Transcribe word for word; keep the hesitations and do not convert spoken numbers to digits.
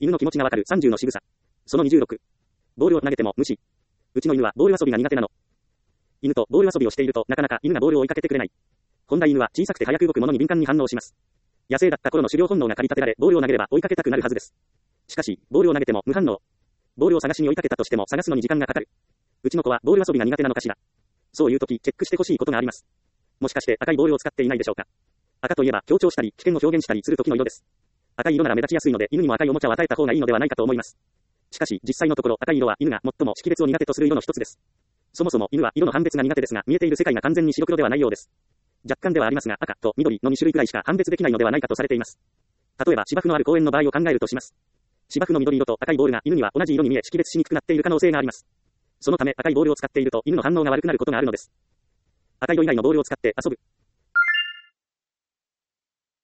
犬の気持ちがわかるさんじゅうの仕草。そのにじゅうろく。ボールを投げても無視。うちの犬はボール遊びが苦手なの。犬とボール遊びをしているとなかなか犬がボールを追いかけてくれない。本来犬は小さくて早く動くものに敏感に反応します。野生だった頃の狩猟本能が駆り立てられ、ボールを投げれば追いかけたくなるはずです。しかし、ボールを投げても無反応。ボールを探しに追いかけたとしても探すのに時間がかかる。うちの子はボール遊びが苦手なのかしら。そういう時、チェックしてほしいことがあります。もしかして赤いボールを使っていないでしょうか。赤といえば強調したり、危険を表現したりする時の色です。赤い色なら目立ちやすいので、犬にも赤いおもちゃを与えた方がいいのではないかと思います。しかし、実際のところ赤い色は犬が最も識別を苦手とする色の一つです。そもそも犬は色の判別が苦手ですが、見えている世界が完全に白黒ではないようです。若干ではありますが、赤と緑のに種類くらいしか判別できないのではないかとされています。例えば芝生のある公園の場合を考えるとします。芝生の緑色と赤いボールが犬には同じ色に見え識別しにくくなっている可能性があります。そのため赤いボールを使っていると犬の反応が悪くなることがあるのです。赤色以外のボールを使って遊ぶ。